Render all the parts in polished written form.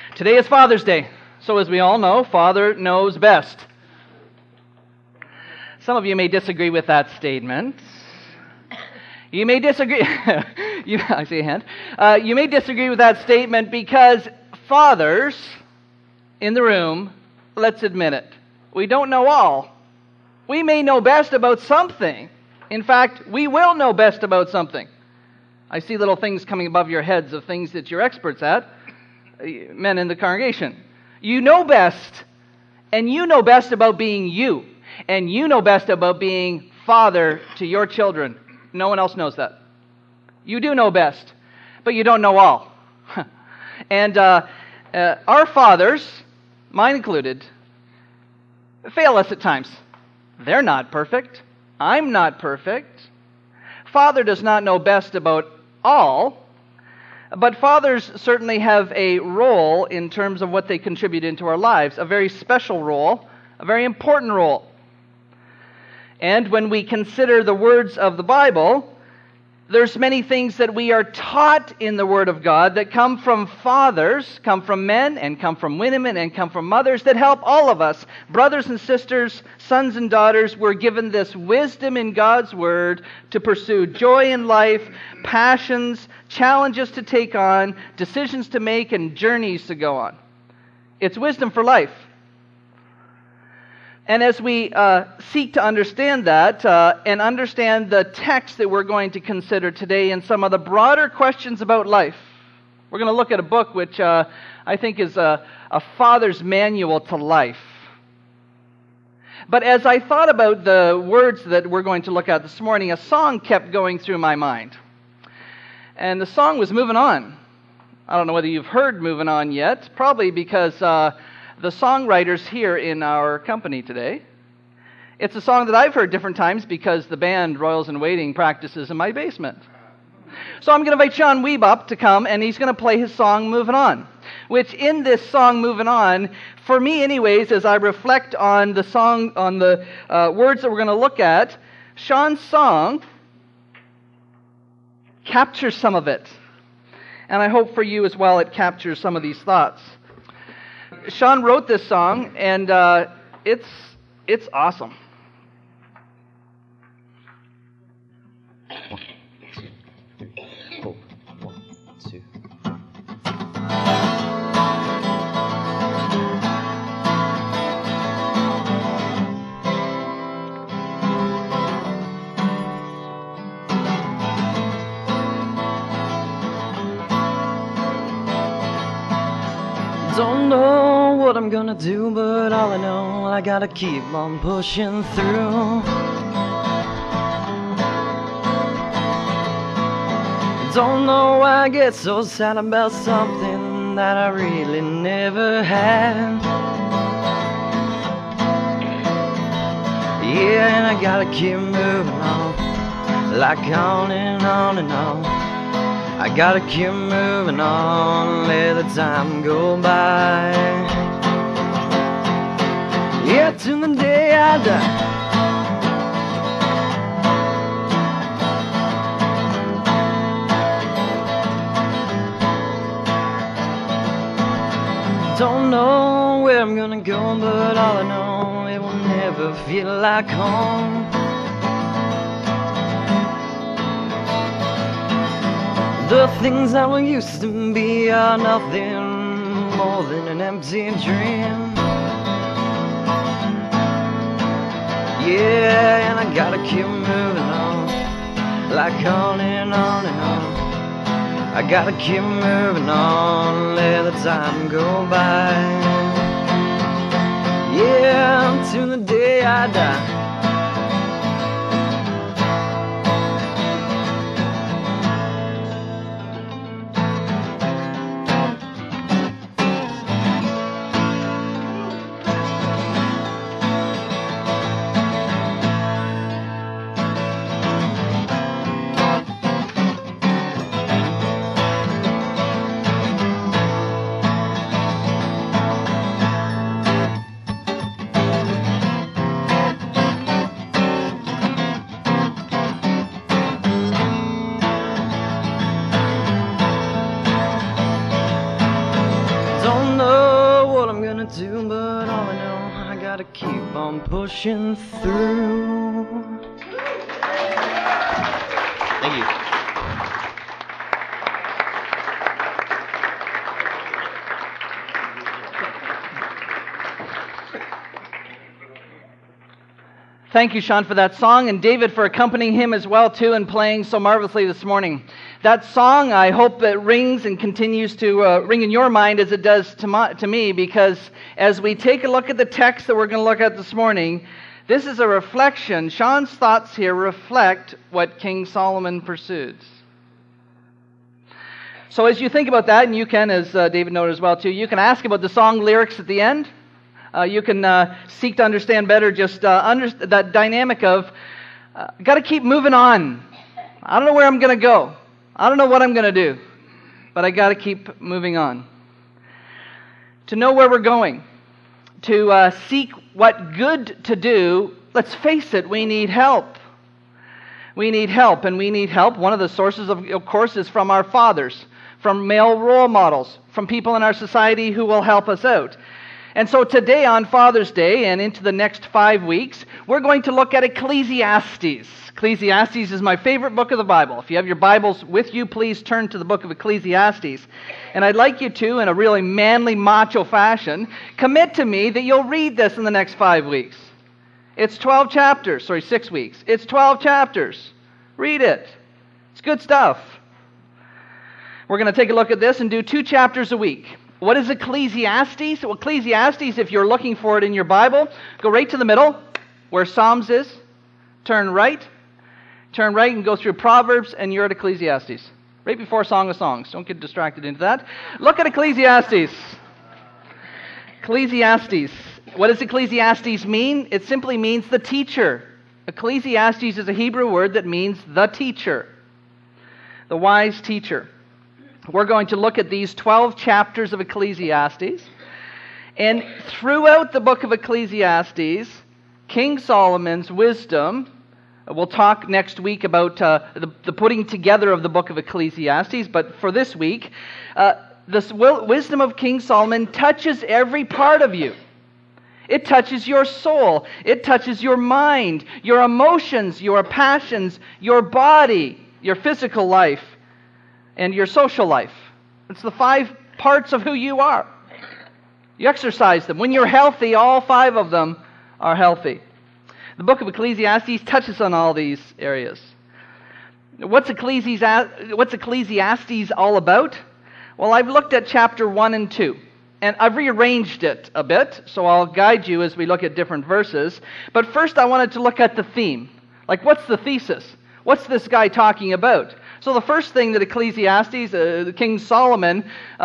Today is Father's Day, so as we all know, Father knows best. Some of you may disagree with that statement. You may disagree. I see a hand. You may disagree with that statement because fathers in the room, let's admit it, we don't know all. We may know best about something. In fact, we will know best about something. I see little things coming above your heads of things that you're experts at. Men in the congregation. You know best, and you know best about being you, and you know best about being father to your children. No one else knows that. You do know best, but you don't know all. And our fathers, mine included, fail us at times. They're not perfect. I'm not perfect. Father does not know best about all. But fathers certainly have a role in terms of what they contribute into our lives, a very special role, a very important role. And when we consider the words of the Bible, there's many things that we are taught in the Word of God that come from fathers, come from men, and come from women, and come from mothers that help all of us. Brothers and sisters, sons and daughters, we're given this wisdom in God's Word to pursue joy in life, passions, challenges to take on, decisions to make, and journeys to go on. It's wisdom for life. And as we seek to understand that and understand the text that we're going to consider today and some of the broader questions about life, we're going to look at a book which I think is a father's manual to life. But as I thought about the words that we're going to look at this morning, a song kept going through my mind. And the song was Moving On. I don't know whether you've heard Moving On yet, probably because the songwriters here in our company today. It's a song that I've heard different times because the band Royals in Waiting practices in my basement. So I'm going to invite Sean Weeb up to come, and he's going to play his song Moving On, which in this song Moving On, for me anyways, as I reflect on the song, on the words that we're going to look at, Sean's song captures some of it. And I hope for you as well it captures some of these thoughts. Sean wrote this song, and it's awesome. One, two. Don't know what I'm gonna do, but all I know, I gotta keep on pushing through. Don't know why I get so sad about something that I really never had. Yeah, and I gotta keep moving on, like on and on and on. I gotta keep moving on, let the time go by. Yeah, till the day I die. Don't know where I'm gonna go, but all I know, it will never feel like home. The things that were used to be are nothing more than an empty dream. Yeah, and I gotta keep moving on, like on and on and on. I gotta keep moving on, let the time go by. Yeah, until the day I die. keep on pushing through. Thank you. Thank you, Sean, for that song, and David for accompanying him as well, too, and playing so marvelously this morning. That song, I hope it rings and continues to ring in your mind as it does to me, because as we take a look at the text that we're going to look at this morning, this is a reflection. Sean's thoughts here reflect what King Solomon pursued. So as you think about that, and you can, as David noted as well, too, you can ask about the song lyrics at the end. You can seek to understand better just that dynamic of, got to keep moving on. I don't know where I'm going to go. I don't know what I'm going to do. But I got to keep moving on. To know where we're going. To seek what good to do. Let's face it, we need help. We need help, and we need help. One of the sources, of course, is from our fathers, from male role models, from people in our society who will help us out. And so today on Father's Day and into the next 5 weeks, we're going to look at Ecclesiastes. Ecclesiastes is my favorite book of the Bible. If you have your Bibles with you, please turn to the book of Ecclesiastes. And I'd like you to, in a really manly, macho fashion, commit to me that you'll read this in the next 5 weeks. It's 12 chapters. 6 weeks. It's 12 chapters. Read it. It's good stuff. We're going to take a look at this and do 2 chapters a week. What is Ecclesiastes? Well, Ecclesiastes, if you're looking for it in your Bible, go right to the middle where Psalms is. Turn right and go through Proverbs, and you're at Ecclesiastes. Right before Song of Songs. Don't get distracted into that. Look at Ecclesiastes. Ecclesiastes. What does Ecclesiastes mean? It simply means the teacher. Ecclesiastes is a Hebrew word that means the teacher. The wise teacher. We're going to look at these 12 chapters of Ecclesiastes. And throughout the book of Ecclesiastes, King Solomon's wisdom, we'll talk next week about the putting together of the book of Ecclesiastes, but for this week, this wisdom of King Solomon touches every part of you. It touches your soul. It touches your mind, your emotions, your passions, your body, your physical life, and your social life. It's the 5 parts of who you are. You exercise them. When you're healthy, all 5 of them are healthy. The book of Ecclesiastes touches on all these areas. What's Ecclesiastes all about? Well, I've looked at chapter 1 and 2, and I've rearranged it a bit, so I'll guide you as we look at different verses. But first I wanted to look at the theme. Like, what's the thesis? What's this guy talking about? So the first thing that Ecclesiastes, King Solomon,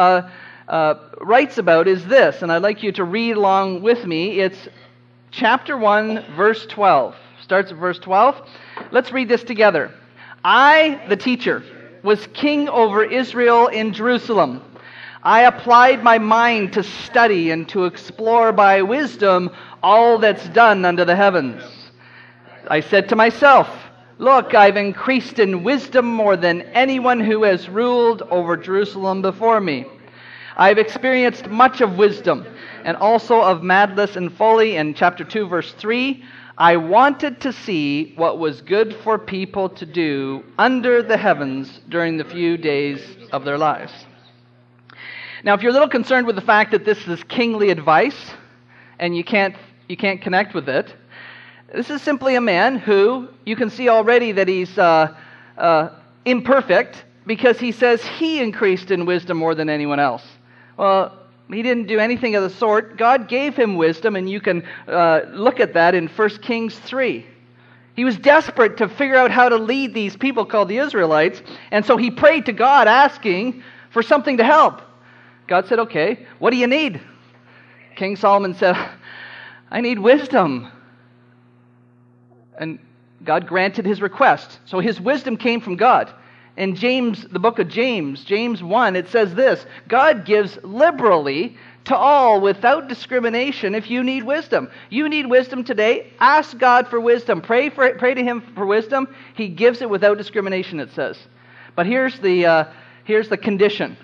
writes about is this, and I'd like you to read along with me. It's chapter 1, verse 12. Starts at verse 12. Let's read this together. I, the teacher, was king over Israel in Jerusalem. I applied my mind to study and to explore by wisdom all that's done under the heavens. I said to myself, look, I've increased in wisdom more than anyone who has ruled over Jerusalem before me. I've experienced much of wisdom and also of madness and folly. In chapter 2, verse 3, I wanted to see what was good for people to do under the heavens during the few days of their lives. Now, if you're a little concerned with the fact that this is kingly advice and you can't connect with it, this is simply a man who, you can see already that he's imperfect, because he says he increased in wisdom more than anyone else. Well, he didn't do anything of the sort. God gave him wisdom, and you can look at that in 1 Kings 3. He was desperate to figure out how to lead these people called the Israelites, and so he prayed to God asking for something to help. God said, okay, what do you need? King Solomon said, I need wisdom. And God granted his request. So his wisdom came from God. In James, the book of James, James 1, it says this, God gives liberally to all without discrimination if you need wisdom. You need wisdom today, ask God for wisdom. Pray to him for wisdom. He gives it without discrimination, it says. But here's the condition.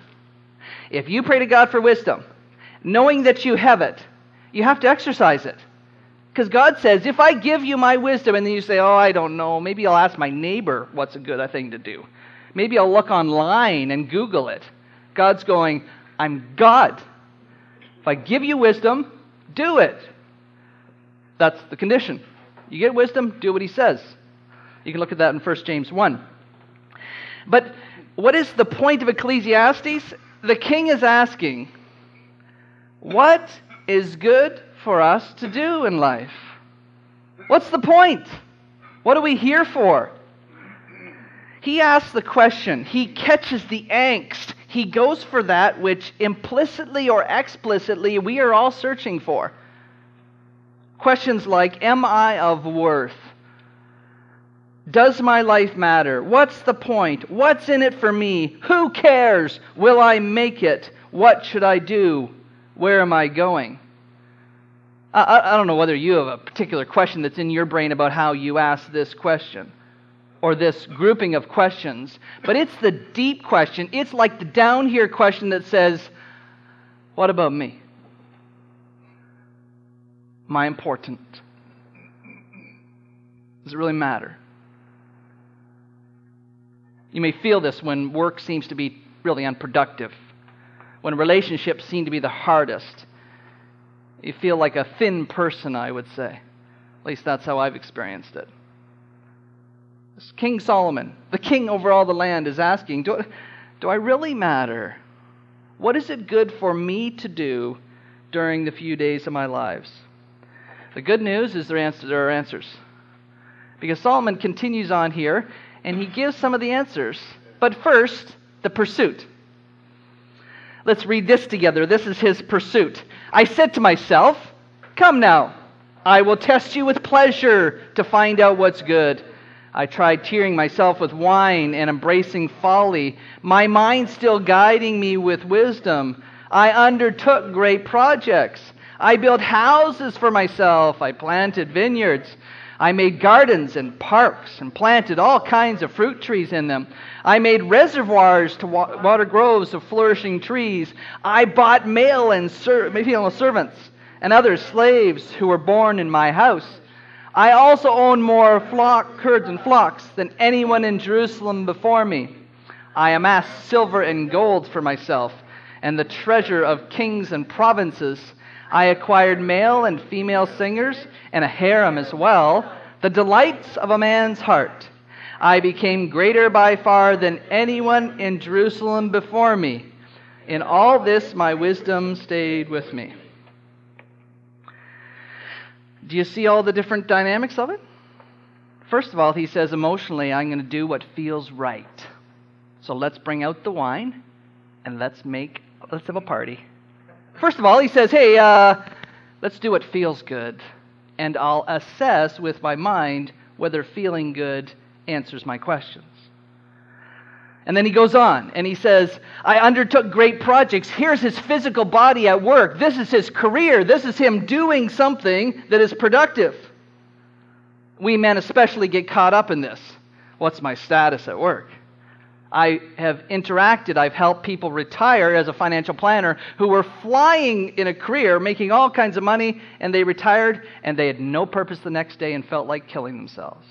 If you pray to God for wisdom, knowing that you have it, you have to exercise it. Because God says, if I give you my wisdom, and then you say, oh, I don't know, maybe I'll ask my neighbor what's a good thing to do. Maybe I'll look online and Google it. God's going, I'm God. If I give you wisdom, do it. That's the condition. You get wisdom, do what he says. You can look at that in 1 James 1. But what is the point of Ecclesiastes? The king is asking, what is good for us to do in life? What's the point? What are we here for? He asks the question. He catches the angst. He goes for that which implicitly or explicitly we are all searching for. Questions like, am I of worth? Does my life matter? What's the point? What's in it for me? Who cares? Will I make it? What should I do? Where am I going? I don't know whether you have a particular question that's in your brain about how you ask this question or this grouping of questions, but it's the deep question. It's like the down here question that says, what about me? Am I important? Does it really matter? You may feel this when work seems to be really unproductive, when relationships seem to be the hardest. You feel like a thin person, I would say. At least that's how I've experienced it. King Solomon, the king over all the land, is asking, do I really matter? What is it good for me to do during the few days of my lives? The good news is there are answers. Because Solomon continues on here, and he gives some of the answers. But first, the pursuit. Let's read this together. This is his pursuit. I said to myself, come now, I will test you with pleasure to find out what's good. I tried tearing myself with wine and embracing folly, my mind still guiding me with wisdom. I undertook great projects. I built houses for myself. I planted vineyards. I made gardens and parks and planted all kinds of fruit trees in them. I made reservoirs to water groves of flourishing trees. I bought male and female servants and other slaves who were born in my house. I also owned more herds and flocks than anyone in Jerusalem before me. I amassed silver and gold for myself and the treasure of kings and provinces. I acquired male and female singers and a harem as well, the delights of a man's heart. I became greater by far than anyone in Jerusalem before me. In all this my wisdom stayed with me. Do you see all the different dynamics of it? First of all, he says emotionally, I'm going to do what feels right. So let's bring out the wine and let's have a party. First of all, he says, hey, let's do what feels good. And I'll assess with my mind whether feeling good answers my questions. And then he goes on and he says, I undertook great projects. Here's his physical body at work. This is his career. This is him doing something that is productive. We men especially get caught up in this. What's my status at work? I have interacted, I've helped people retire as a financial planner who were flying in a career, making all kinds of money, and they retired, and they had no purpose the next day and felt like killing themselves.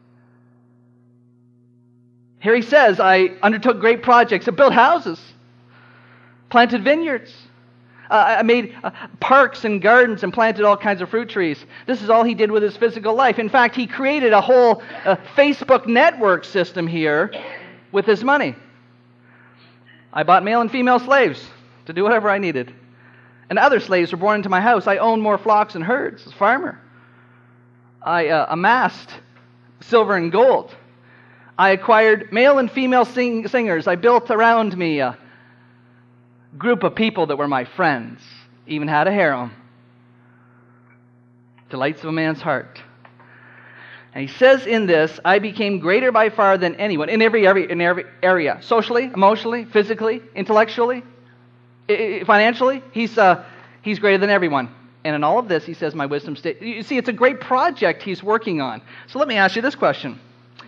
Here he says, I undertook great projects. I built houses, planted vineyards. I made parks and gardens and planted all kinds of fruit trees. This is all he did with his physical life. In fact, he created a whole Facebook network system here with his money. I bought male and female slaves to do whatever I needed. And other slaves were born into my house. I owned more flocks and herds as a farmer. I amassed silver and gold. I acquired male and female singers. I built around me a group of people that were my friends. Even had a harem. Delights of a man's heart. And he says in this, I became greater by far than anyone in every area. Socially, emotionally, physically, intellectually, financially. He's greater than everyone. And in all of this, he says, my wisdom stays. You see, it's a great project he's working on. So let me ask you this question.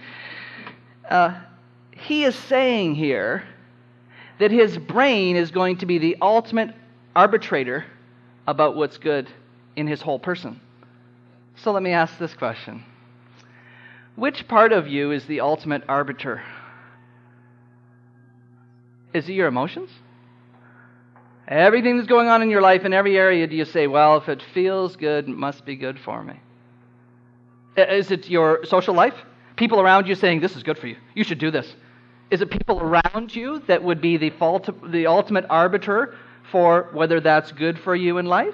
He is saying here that his brain is going to be the ultimate arbitrator about what's good in his whole person. So let me ask this question. Which part of you is the ultimate arbiter? Is it your emotions? Everything that's going on in your life in every area, do you say, well, if it feels good, it must be good for me? Is it your social life? People around you saying, this is good for you. You should do this. Is it people around you that would be the ultimate arbiter for whether that's good for you in life?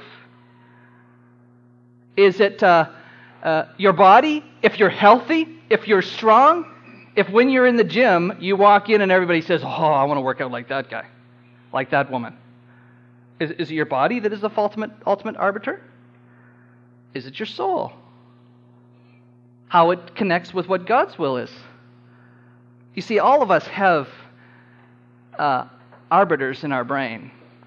Is it your body? If you're healthy, if you're strong, if when you're in the gym, you walk in and everybody says, oh, I want to work out like that guy, like that woman. Is it your body that is the ultimate arbiter? Is it your soul? How it connects with what God's will is? You see, all of us have arbiters in our brain.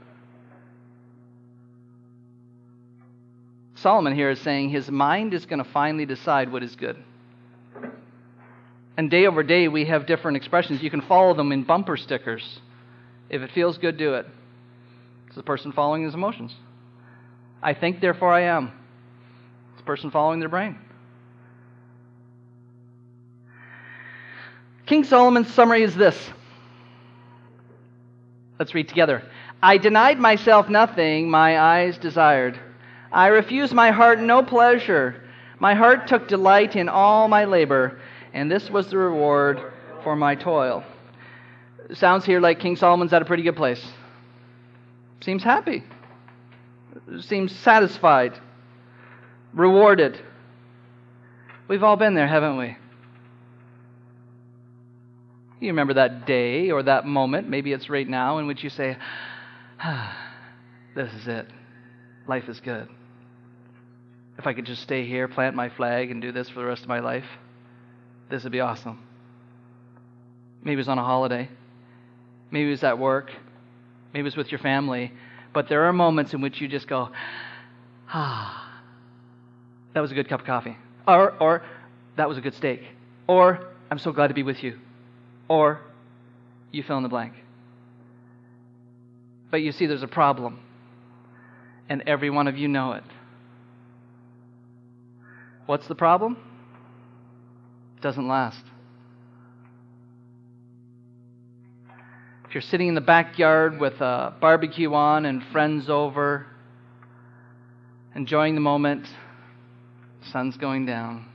Solomon here is saying his mind is going to finally decide what is good. And day over day, we have different expressions. You can follow them in bumper stickers. If it feels good, do it. It's the person following his emotions. I think, therefore I am. It's the person following their brain. King Solomon's summary is this. Let's read together. I denied myself nothing my eyes desired. I refused my heart no pleasure. My heart took delight in all my labor, and this was the reward for my toil. Sounds here like King Solomon's at a pretty good place. Seems happy. Seems satisfied. Rewarded. We've all been there, haven't we? You remember that day or that moment, maybe it's right now, in which you say, this is it. Life is good. If I could just stay here, plant my flag, and do this for the rest of my life, this would be awesome. Maybe it was on a holiday. Maybe it was at work. Maybe it was with your family. But there are moments in which you just go, that was a good cup of coffee. Or that was a good steak. Or, I'm so glad to be with you. Or, you fill in the blank. But you see, there's a problem. And every one of you know it. What's the problem? It doesn't last. If you're sitting in the backyard with a barbecue on and friends over, enjoying the moment, sun's going down.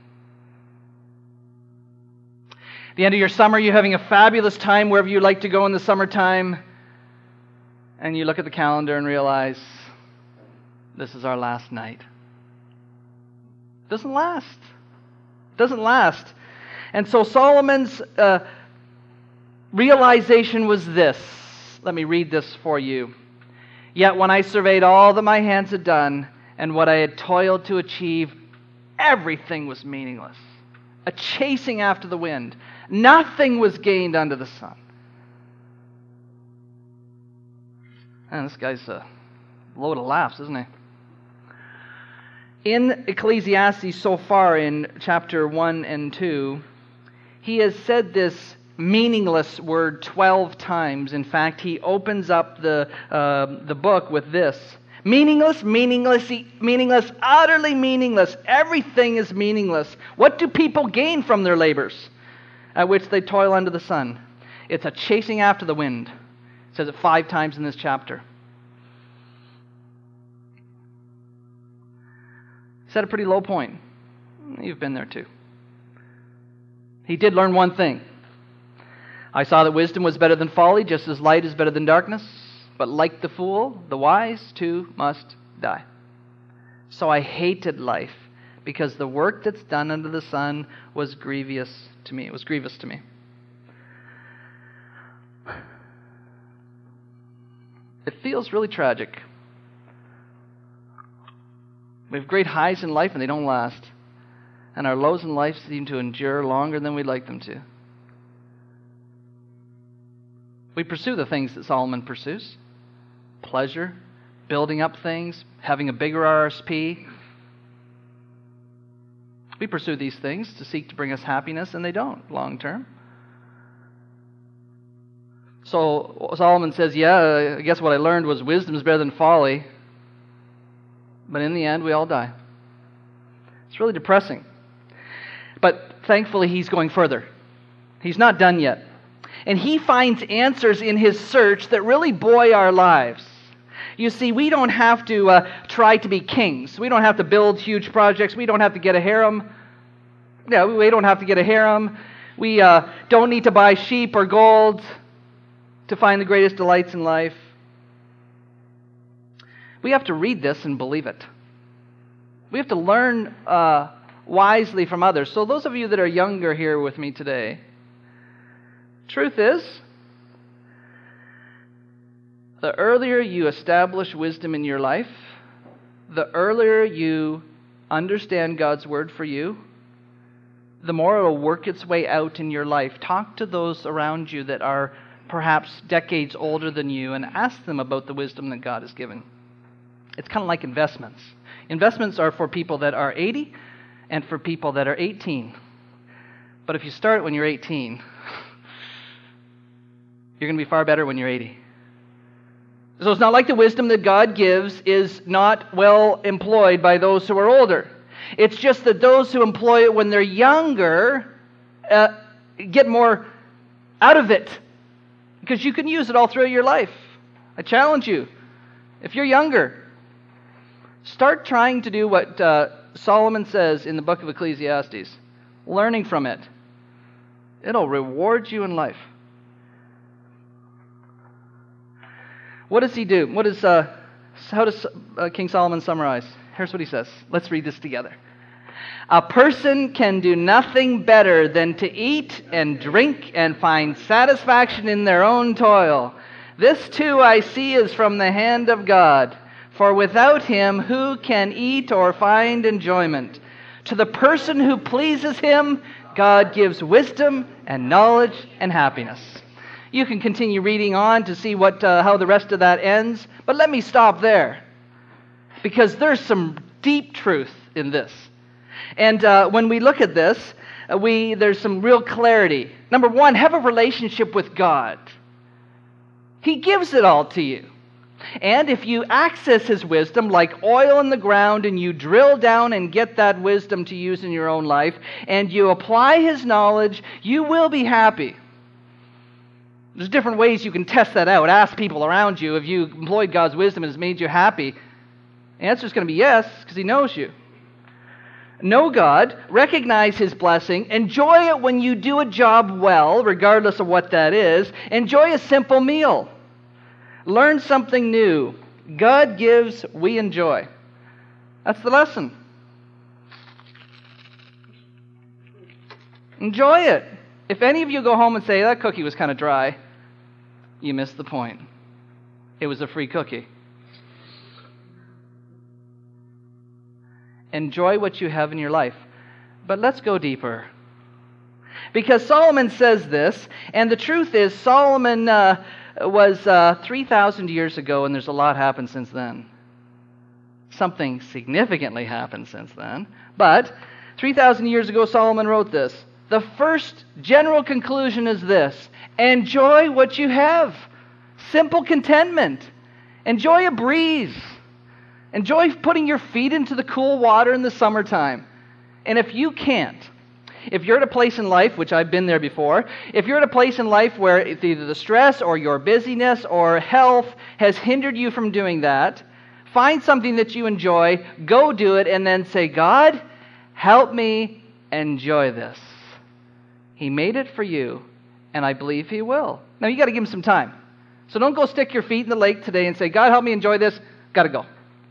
At the end of your summer, you're having a fabulous time wherever you like to go in the summertime, and you look at the calendar and realize, this is our last night. Doesn't last. Doesn't last. And so Solomon's realization was this. Let me read this for you. Yet when I surveyed all that my hands had done and what I had toiled to achieve, everything was meaningless. A chasing after the wind. Nothing was gained under the sun. Man, this guy's a load of laughs, isn't he? In Ecclesiastes so far in chapter 1 and 2, he has said this meaningless word 12 times. In fact, he opens up the book with this. Meaningless, meaningless, meaningless, utterly meaningless. Everything is meaningless. What do people gain from their labors at which they toil under the sun? It's a chasing after the wind. It says it 5 times in this chapter. He's at a pretty low point. You've been there too. He did learn one thing. I saw that wisdom was better than folly, just as light is better than darkness. But like the fool, the wise too must die. So I hated life, because the work that's done under the sun was grievous to me. It was grievous to me. It feels really tragic. We have great highs in life and they don't last. And our lows in life seem to endure longer than we'd like them to. We pursue the things that Solomon pursues. Pleasure, building up things, having a bigger RSP. We pursue these things to seek to bring us happiness, and they don't long term. So Solomon says, yeah, I guess what I learned was wisdom is better than folly. But in the end, we all die. It's really depressing. But thankfully, he's going further. He's not done yet. And he finds answers in his search that really buoy our lives. You see, we don't have to try to be kings. We don't have to build huge projects. We don't have to get a harem. Yeah, we don't have to get a harem. We don't need to buy sheep or gold to find the greatest delights in life. We have to read this and believe it. We have to learn wisely from others. So those of you that are younger here with me today, truth is, the earlier you establish wisdom in your life, the earlier you understand God's word for you, the more it will work its way out in your life. Talk to those around you that are perhaps decades older than you and ask them about the wisdom that God has given. It's kind of like investments. Investments are for people that are 80 and for people that are 18. But if you start when you're 18, you're going to be far better when you're 80. So it's not like the wisdom that God gives is not well employed by those who are older. It's just that those who employ it when they're younger get more out of it, because you can use it all throughout your life. I challenge you, if you're younger, start trying to do what Solomon says in the book of Ecclesiastes, learning from it. It'll reward you in life. What does he do? How does King Solomon summarize? Here's what he says. Let's read this together. A person can do nothing better than to eat and drink and find satisfaction in their own toil. This too I see is from the hand of God. For without him, who can eat or find enjoyment? To the person who pleases him, God gives wisdom and knowledge and happiness. You can continue reading on to see how the rest of that ends, but let me stop there, because there's some deep truth in this. And when we look at this, there's some real clarity. Number one, have a relationship with God. He gives it all to you. And if you access his wisdom like oil in the ground, and you drill down and get that wisdom to use in your own life, and you apply his knowledge, you will be happy. There's different ways you can test that out. Ask people around you if you employed God's wisdom and has made you happy. The answer is going to be yes, because he knows you. Know God, recognize his blessing, enjoy it when you do a job well, regardless of what that is. Enjoy a simple meal. Learn something new. God gives, we enjoy. That's the lesson. Enjoy it. If any of you go home and say, that cookie was kind of dry, you missed the point. It was a free cookie. Enjoy what you have in your life. But let's go deeper. Because Solomon says this, and the truth is Solomon was 3,000 years ago, and there's a lot happened since then. Something significantly happened since then. But 3,000 years ago, Solomon wrote this. The first general conclusion is this: enjoy what you have. Simple contentment. Enjoy a breeze. Enjoy putting your feet into the cool water in the summertime. And if you can't, if you're at a place in life, which I've been there before, if you're at a place in life where it's either the stress or your busyness or health has hindered you from doing that, find something that you enjoy, go do it, and then say, God, help me enjoy this. He made it for you, and I believe he will. Now, you got to give him some time. So don't go stick your feet in the lake today and say, God, help me enjoy this. Got to go.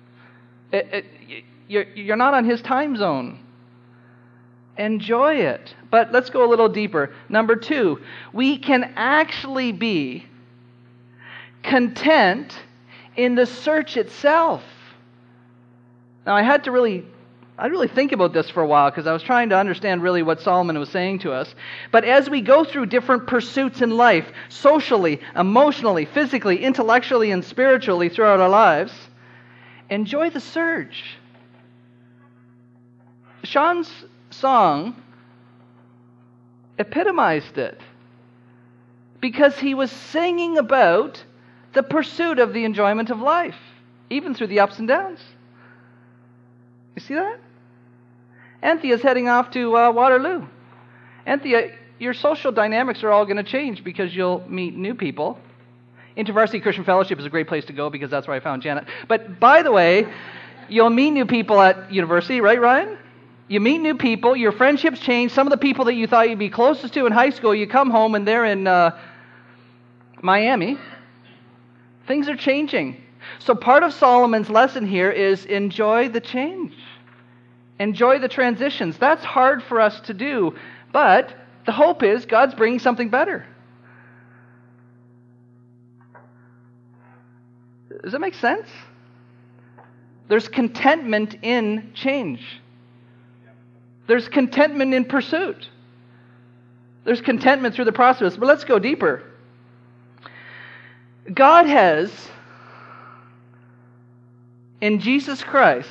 You're not on his time zone. Enjoy it. But let's go a little deeper. Number two, we can actually be content in the search itself. Now, I really think about this for a while, because I was trying to understand really what Solomon was saying to us. But as we go through different pursuits in life, socially, emotionally, physically, intellectually, and spiritually throughout our lives, enjoy the search. Sean's song epitomized it, because he was singing about the pursuit of the enjoyment of life, even through the ups and downs. You see that? Anthea's heading off to Waterloo. Anthea, your social dynamics are all going to change because you'll meet new people. InterVarsity Christian Fellowship is a great place to go because that's where I found Janet. But by the way, you'll meet new people at university, right, Ryan? You meet new people, your friendships change. Some of the people that you thought you'd be closest to in high school, you come home and they're in Miami. Things are changing. So part of Solomon's lesson here is enjoy the change. Enjoy the transitions. That's hard for us to do, but the hope is God's bringing something better. Does that make sense? There's contentment in change. There's contentment in pursuit. There's contentment through the process. But let's go deeper. God has, in Jesus Christ,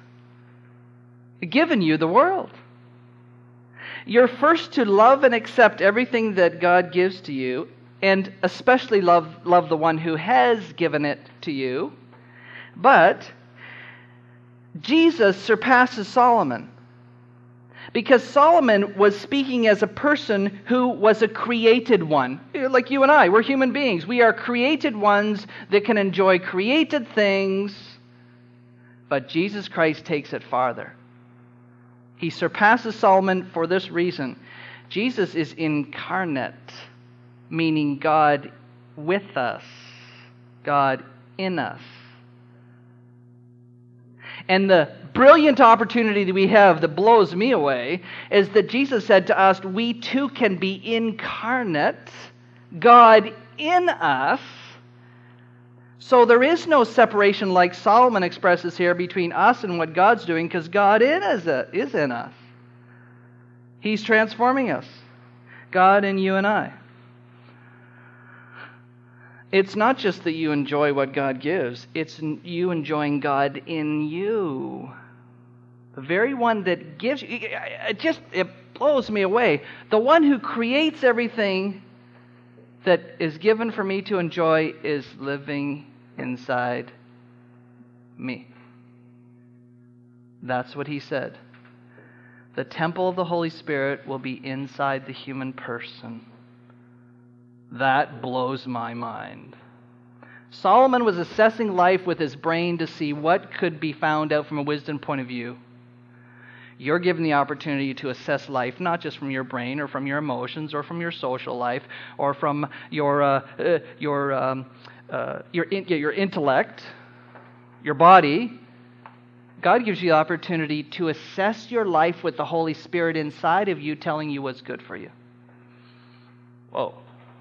given you the world. You're first to love and accept everything that God gives to you, and especially love the one who has given it to you. But Jesus surpasses Solomon, because Solomon was speaking as a person who was a created one. Like you and I, we're human beings. We are created ones that can enjoy created things, but Jesus Christ takes it farther. He surpasses Solomon for this reason. Jesus is incarnate, meaning God with us, God in us. And the brilliant opportunity that we have that blows me away is that Jesus said to us, we too can be incarnate, God in us. So there is no separation like Solomon expresses here between us and what God's doing, because God is in us. He's transforming us. God in you and I. It's not just that you enjoy what God gives, it's you enjoying God in you. The very one that gives you, it blows me away. The one who creates everything that is given for me to enjoy is living inside me. That's what he said. The temple of the Holy Spirit will be inside the human person. That blows my mind. Solomon was assessing life with his brain to see what could be found out from a wisdom point of view. You're given the opportunity to assess life not just from your brain or from your emotions or from your social life or from your intellect, your body. God gives you the opportunity to assess your life with the Holy Spirit inside of you telling you what's good for you. Whoa.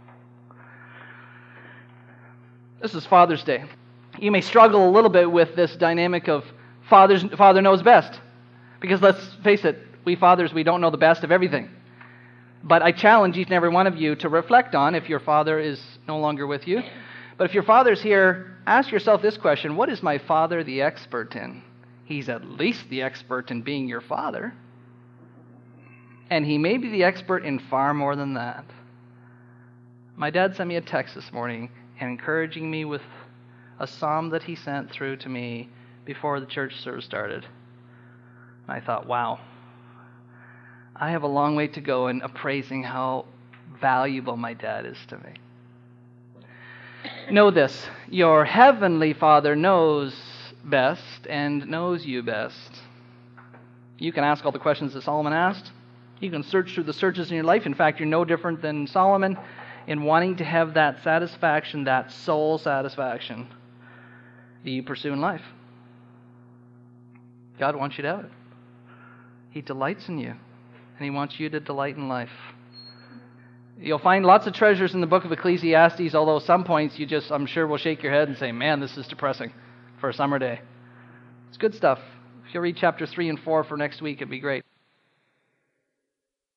This is Father's Day. You may struggle a little bit with this dynamic of Father knows best. Because let's face it, we fathers, we don't know the best of everything. But I challenge each and every one of you to reflect on, if your father is no longer with you, but if your father's here, ask yourself this question: what is my father the expert in? He's at least the expert in being your father. And he may be the expert in far more than that. My dad sent me a text this morning encouraging me with a psalm that he sent through to me before the church service started. I thought, wow, I have a long way to go in appraising how valuable my dad is to me. Know this: your heavenly Father knows best and knows you best. You can ask all the questions that Solomon asked. You can search through the searches in your life. In fact, you're no different than Solomon in wanting to have that satisfaction, that soul satisfaction that you pursue in life. God wants you to have it. He delights in you, and He wants you to delight in life. You'll find lots of treasures in the book of Ecclesiastes, although at some points you just, I'm sure, will shake your head and say, man, this is depressing for a summer day. It's good stuff. If you'll read chapter 3 and 4 for next week, it'd be great.